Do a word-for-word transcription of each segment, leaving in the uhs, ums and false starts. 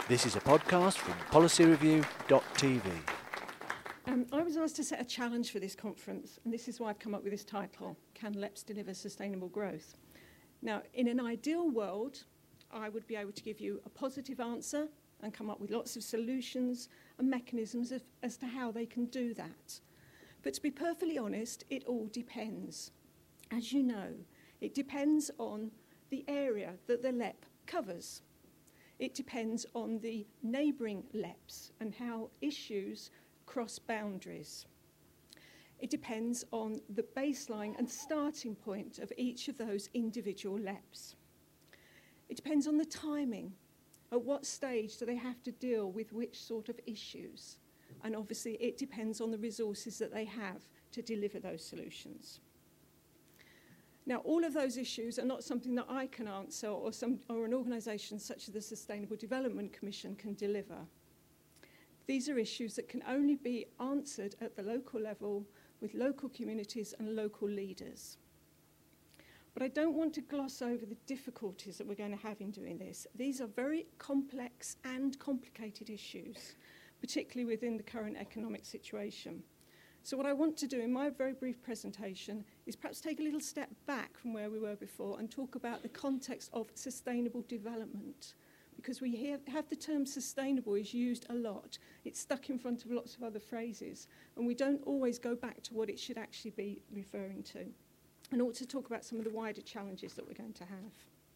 This is a podcast from policy review dot t v. Um, I was asked to set a challenge for this conference, and this is why I've come up with this title, Can L E Ps Deliver Sustainable Growth? Now, in an ideal world, I would be able to give you a positive answer and come up with lots of solutions and mechanisms of, as to how they can do that. But to be perfectly honest, it all depends. As you know, it depends on the area that the L E P covers. It depends on the neighbouring L E Ps and how issues cross boundaries. It depends on the baseline and starting point of each of those individual L E Ps. It depends on the timing. At what stage do they have to deal with which sort of issues? And obviously it depends on the resources that they have to deliver those solutions. Now, all of those issues are not something that I can answer or, some, or an organisation such as the Sustainable Development Commission can deliver. These are issues that can only be answered at the local level with local communities and local leaders. But I don't want to gloss over the difficulties that we're going to have in doing this. These are very complex and complicated issues, particularly within the current economic situation. So what I want to do in my very brief presentation is perhaps take a little step back from where we were before and talk about the context of sustainable development. Because we hear, have the term sustainable is used a lot. It's stuck in front of lots of other phrases, and we don't always go back to what it should actually be referring to. And also talk about some of the wider challenges that we're going to have.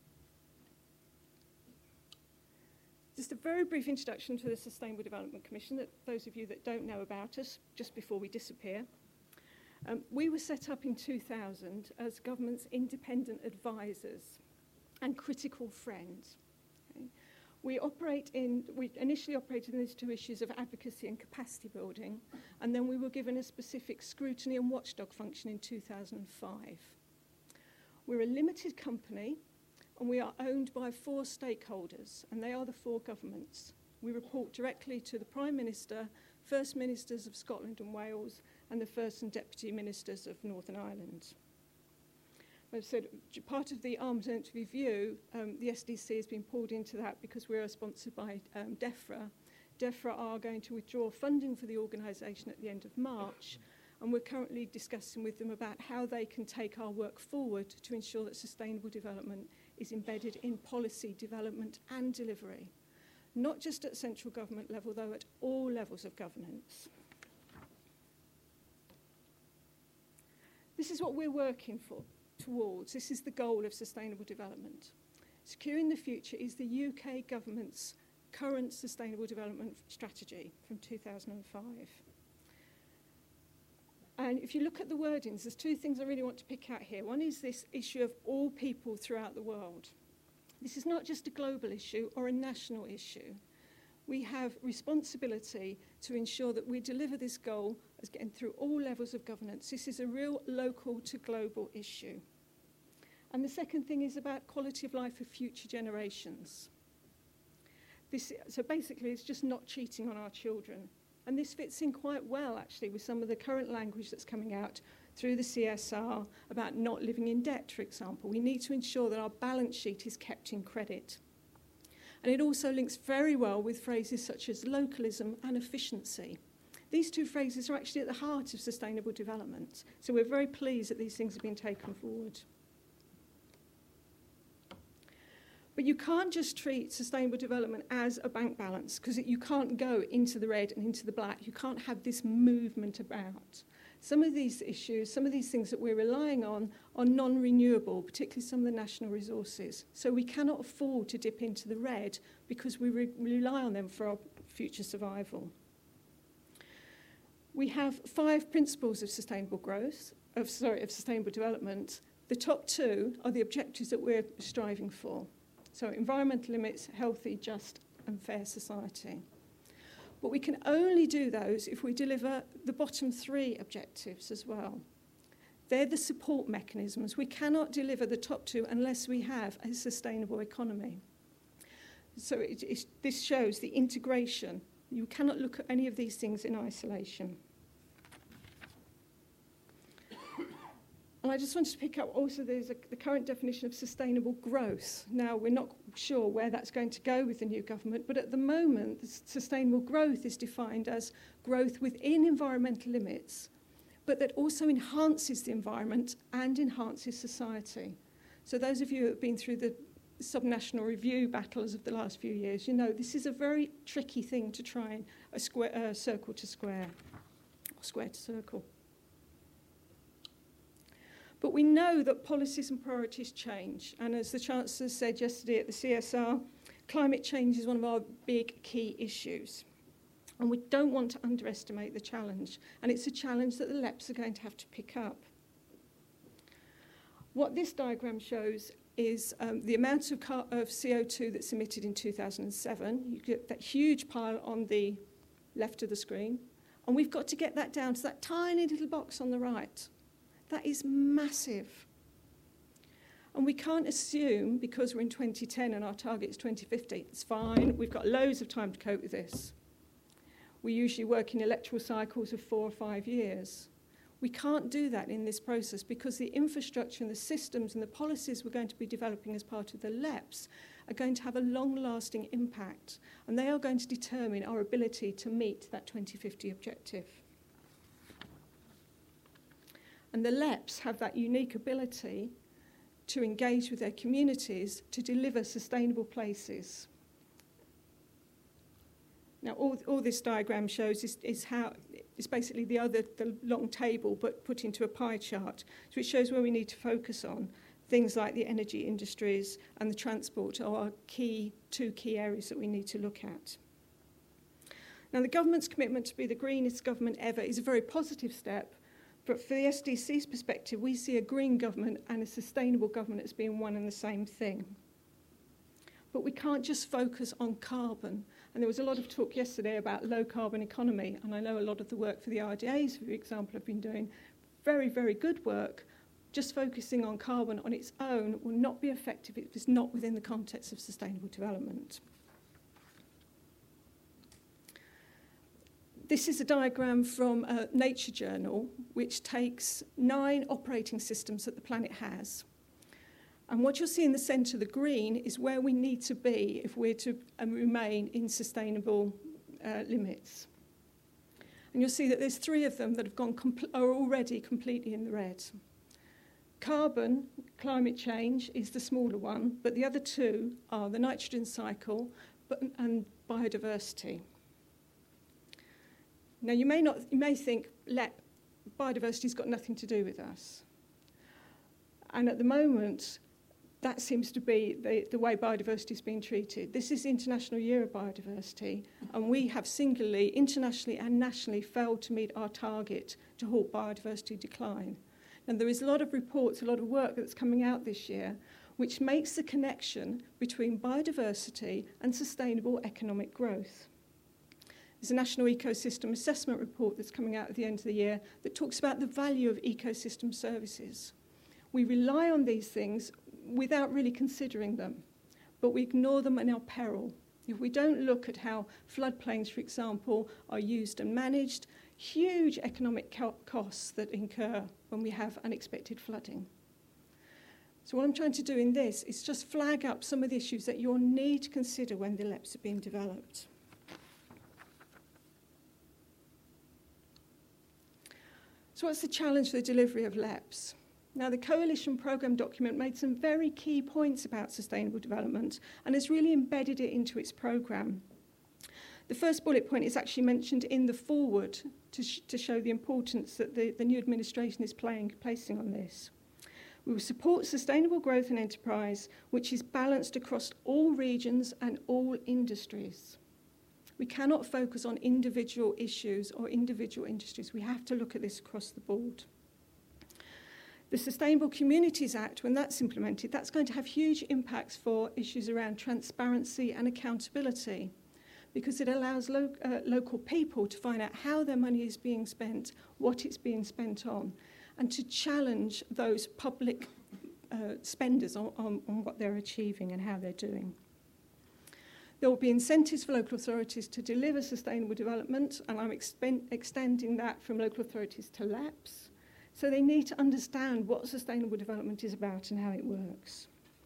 Just a very brief introduction to the Sustainable Development Commission, that those of you that don't know about us, just before we disappear. Um, we were set up in two thousand as government's independent advisors and critical friends. Okay? We operate in, we initially operated in these two issues of advocacy and capacity building, and then we were given a specific scrutiny and watchdog function in two thousand five. We're a limited company, and we are owned by four stakeholders, and they are the four governments. We report directly to the Prime Minister, First Ministers of Scotland and Wales, and the First and Deputy Ministers of Northern Ireland. As I said, part of the arm's length review, um, the S D C has been pulled into that because we are sponsored by um, DEFRA. DEFRA are going to withdraw funding for the organisation at the end of March, and we're currently discussing with them about how they can take our work forward to ensure that sustainable development is embedded in policy development and delivery, not just at central government level, though at all levels of governance. This is what we're working for, towards. This is the goal of sustainable development. Securing the Future is the U K government's current sustainable development strategy from two thousand five. And if you look at the wordings, there's two things I really want to pick out here. One is this issue of all people throughout the world. This is not just a global issue or a national issue. We have responsibility to ensure that we deliver this goal as getting through all levels of governance. This is a real local to global issue. And the second thing is about quality of life for future generations. This, so basically, it's just not cheating on our children. And this fits in quite well, actually, with some of the current language that's coming out through the C S R about not living in debt, for example. We need to ensure that our balance sheet is kept in credit. And it also links very well with phrases such as localism and efficiency. These two phrases are actually at the heart of sustainable development. So we're very pleased that these things have been taken forward. But you can't just treat sustainable development as a bank balance, because you can't go into the red and into the black. You can't have this movement about. Some of these issues, some of these things that we're relying on are non-renewable, particularly some of the national resources. So we cannot afford to dip into the red because we re- rely on them for our future survival. We have five principles of sustainable growth, of sorry, of sustainable development. The top two are the objectives that we're striving for. So environmental limits, healthy, just and fair society. But we can only do those if we deliver the bottom three objectives as well. They're the support mechanisms. We cannot deliver the top two unless we have a sustainable economy. So it, it, this shows the integration. You cannot look at any of these things in isolation. And I just wanted to pick up also there's a, the current definition of sustainable growth. Now, we're not sure where that's going to go with the new government, but at the moment, the sustainable growth is defined as growth within environmental limits, but that also enhances the environment and enhances society. So those of you who have been through the subnational review battles of the last few years, you know this is a very tricky thing to try and a square, uh, circle to square, or square to circle. But we know that policies and priorities change. And as the Chancellor said yesterday at the C S R, climate change is one of our big key issues. And we don't want to underestimate the challenge. And it's a challenge that the L E Ps are going to have to pick up. What this diagram shows is um, the amount of, car of C O two that's emitted in two thousand seven. You get that huge pile on the left of the screen. And we've got to get that down to that tiny little box on the right. That is massive. And we can't assume, because we're in twenty ten and our target is twenty fifty, it's fine, we've got loads of time to cope with this. We usually work in electoral cycles of four or five years. We can't do that in this process because the infrastructure and the systems and the policies we're going to be developing as part of the L E Ps are going to have a long-lasting impact, and they are going to determine our ability to meet that twenty fifty objective. And the L E Ps have that unique ability to engage with their communities to deliver sustainable places. Now, all, all this diagram shows is, is how it's basically the other the long table, but put into a pie chart. So it shows where we need to focus on. Things like the energy industries and the transport are our key, two key areas that we need to look at. Now, the government's commitment to be the greenest government ever is a very positive step. But for the S D C's perspective, we see a green government and a sustainable government as being one and the same thing. But we can't just focus on carbon. And there was a lot of talk yesterday about low carbon economy. And I know a lot of the work for the R D As, for example, have been doing very, very good work. Just focusing on carbon on its own will not be effective if it's not within the context of sustainable development. This is a diagram from a Nature journal, which takes nine operating systems that the planet has. And what you'll see in the centre, the green, is where we need to be if we're to um, remain in sustainable uh, limits. And you'll see that there's three of them that have gone are already completely in the red. Carbon, climate change, is the smaller one, but the other two are the nitrogen cycle but, and biodiversity. Now, you may, not, you may think, let, biodiversity's got nothing to do with us. And at the moment, that seems to be the, the way biodiversity is being treated. This is the International Year of Biodiversity, and we have singularly, internationally and nationally, failed to meet our target to halt biodiversity decline. And there is a lot of reports, a lot of work that's coming out this year, which makes the connection between biodiversity and sustainable economic growth. There's a National Ecosystem Assessment report that's coming out at the end of the year that talks about the value of ecosystem services. We rely on these things without really considering them, but we ignore them in our peril. If we don't look at how floodplains, for example, are used and managed, huge economic co- costs that incur when we have unexpected flooding. So what I'm trying to do in this is just flag up some of the issues that you'll need to consider when the L E Ps are being developed. So what's the challenge for the delivery of L E Ps? Now, the Coalition Programme document made some very key points about sustainable development and has really embedded it into its programme. The first bullet point is actually mentioned in the foreword to, sh to show the importance that the, the new administration is playing, placing on this. We will support sustainable growth and enterprise, which is balanced across all regions and all industries. We cannot focus on individual issues or individual industries. We have to look at this across the board. The Sustainable Communities Act, when that's implemented, that's going to have huge impacts for issues around transparency and accountability, because it allows lo uh, local people to find out how their money is being spent, what it's being spent on, and to challenge those public uh, spenders on, on, on what they're achieving and how they're doing. There will be incentives for local authorities to deliver sustainable development, and I'm extending that from local authorities to L E Ps. So they need to understand what sustainable development is about and how it works.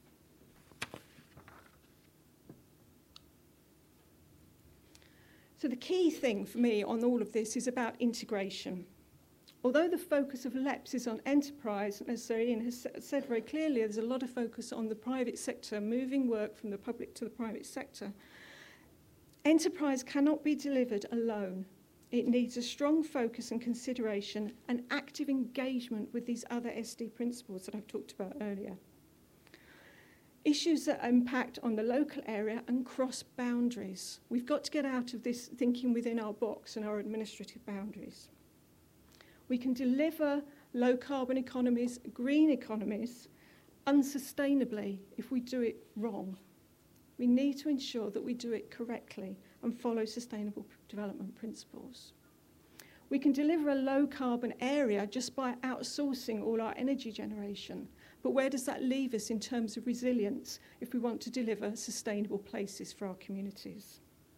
So the key thing for me on all of this is about integration. Although the focus of LEPS is on enterprise, and as Sir Ian has said very clearly, there's a lot of focus on the private sector, moving work from the public to the private sector. Enterprise cannot be delivered alone. It needs a strong focus and consideration and active engagement with these other S D principles that I've talked about earlier. Issues that impact on the local area and cross boundaries. We've got to get out of this thinking within our box and our administrative boundaries. We can deliver low carbon economies, green economies, unsustainably if we do it wrong. We need to ensure that we do it correctly and follow sustainable development principles. We can deliver a low carbon area just by outsourcing all our energy generation. But where does that leave us in terms of resilience if we want to deliver sustainable places for our communities?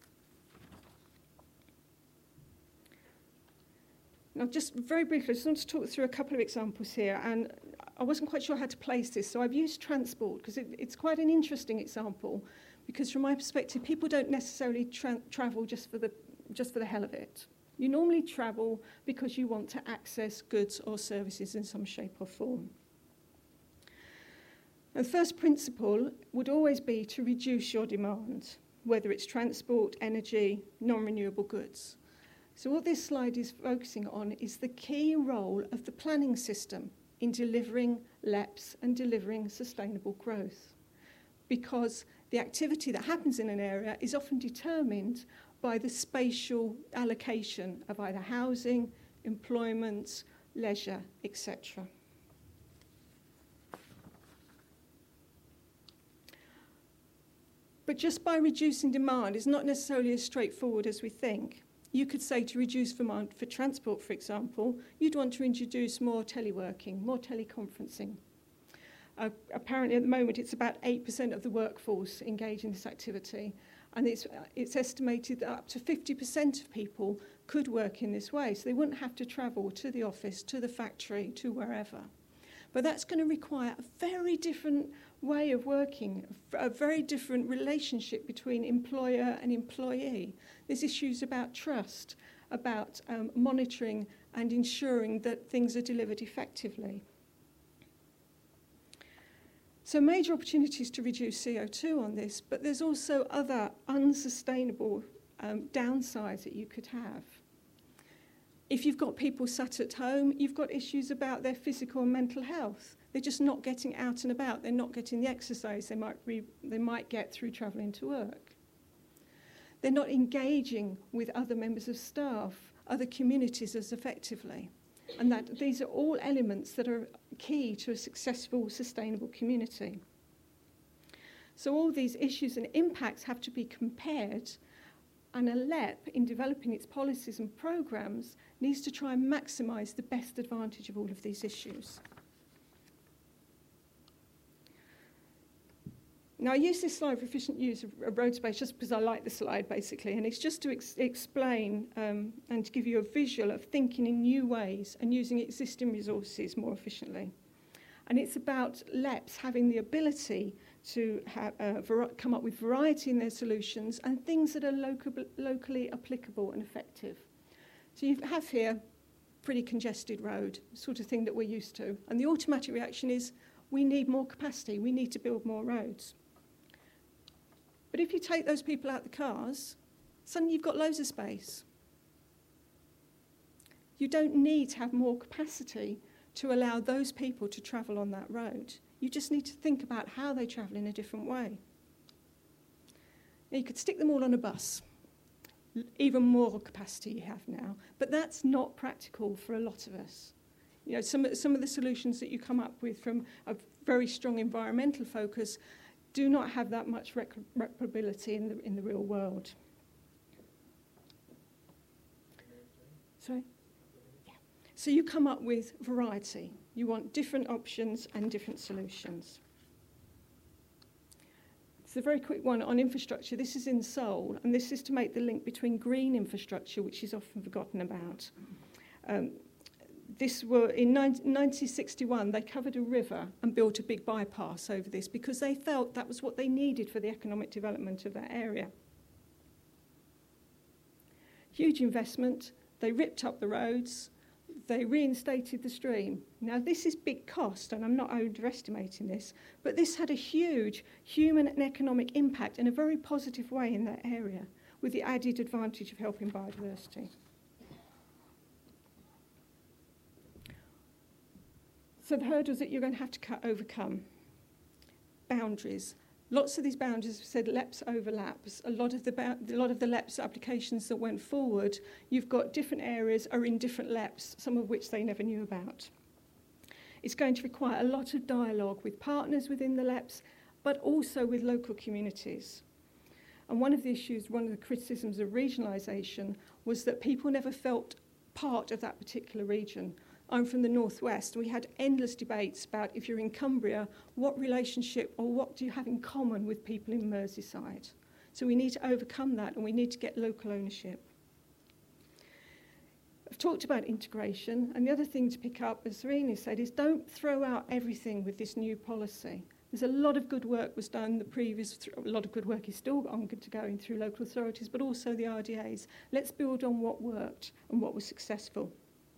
Now, just very briefly, I just want to talk through a couple of examples here, and I wasn't quite sure how to place this, so I've used transport because it, it's quite an interesting example, because from my perspective, people don't necessarily tra travel just for the just for the hell of it. You normally travel because you want to access goods or services in some shape or form. And the first principle would always be to reduce your demand, whether it's transport, energy, non-renewable goods. So what this slide is focusing on is the key role of the planning system in delivering LEPS and delivering sustainable growth. Because the activity that happens in an area is often determined by the spatial allocation of either housing, employment, leisure, et cetera. But just by reducing demand is not necessarily as straightforward as we think. You could say to reduce demand for transport, for example, you'd want to introduce more teleworking, more teleconferencing. Uh, apparently at the moment it's about eight percent of the workforce engaged in this activity, and it's, uh, it's estimated that up to fifty percent of people could work in this way, so they wouldn't have to travel to the office, to the factory, to wherever. But that's going to require a very different way of working, a very different relationship between employer and employee. There's issues about trust, about um, monitoring and ensuring that things are delivered effectively. So major opportunities to reduce C O two on this, but there's also other unsustainable um, downsides that you could have. If you've got people sat at home, you've got issues about their physical and mental health. They're just not getting out and about. They're not getting the exercise they might, re they might get through travelling to work. They're not engaging with other members of staff, other communities as effectively. And that these are all elements that are key to a successful, sustainable community. So all these issues and impacts have to be compared, and a LEP, in developing its policies and programmes, needs to try and maximise the best advantage of all of these issues. Now, I use this slide for efficient use of road space just because I like the slide, basically, and it's just to ex explain um, and to give you a visual of thinking in new ways and using existing resources more efficiently. And it's about LEPs having the ability to have, uh, come up with variety in their solutions and things that are local, locally applicable and effective. So you have here pretty congested road, sort of thing that we're used to. And the automatic reaction is we need more capacity, we need to build more roads. But if you take those people out the cars, suddenly you've got loads of space. You don't need to have more capacity to allow those people to travel on that road. You just need to think about how they travel in a different way. Now, you could stick them all on a bus, even more capacity you have now, but that's not practical for a lot of us. You know, some, some of the solutions that you come up with from a very strong environmental focus do not have that much rec replicability in the, in the real world. Sorry? Yeah. So you come up with variety. You want different options and different solutions. It's a very quick one on infrastructure. This is in Seoul, and this is to make the link between green infrastructure, which is often forgotten about. Um, this were in nineteen sixty-one, they covered a river and built a big bypass over this because they felt that was what they needed for the economic development of that area. Huge investment, they ripped up the roads, they reinstated the stream. Now this is big cost, and I'm not underestimating this, but this had a huge human and economic impact in a very positive way in that area, with the added advantage of helping biodiversity. So the hurdles that you're going to have to cut, overcome. Boundaries. Lots of these boundaries have said L E P S overlaps. A lot of the a lot of the L E P S applications that went forward, you've got different areas are in different L E P S, some of which they never knew about. It's going to require a lot of dialogue with partners within the L E P S, but also with local communities. And one of the issues, one of the criticisms of regionalisation was that people never felt part of that particular region. I'm from the northwest. We had endless debates about, if you're in Cumbria, what relationship or what do you have in common with people in Merseyside? So we need to overcome that, and we need to get local ownership. I've talked about integration, and the other thing to pick up, as Serena said, is don't throw out everything with this new policy. There's a lot of good work was done, the previous, a lot of good work is still ongoing through local authorities, but also the R D As. Let's build on what worked and what was successful.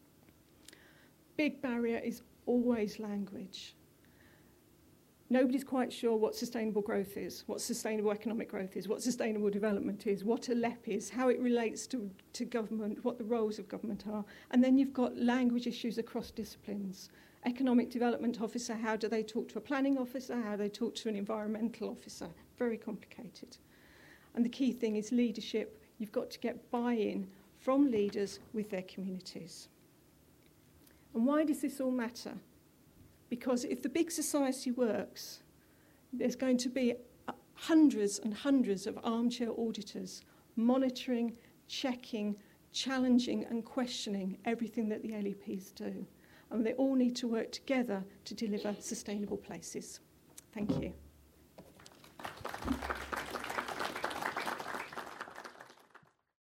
Big barrier is always language. Nobody's quite sure what sustainable growth is, what sustainable economic growth is, what sustainable development is, what a L E P is, how it relates to, to government, what the roles of government are. And then you've got language issues across disciplines. Economic development officer, how do they talk to a planning officer, how do they talk to an environmental officer? Very complicated. And the key thing is leadership. You've got to get buy-in from leaders with their communities. And why does this all matter? Because if the big society works, there's going to be hundreds and hundreds of armchair auditors monitoring, checking, challenging and questioning everything that the L E Ps do. And they all need to work together to deliver sustainable places. Thank you.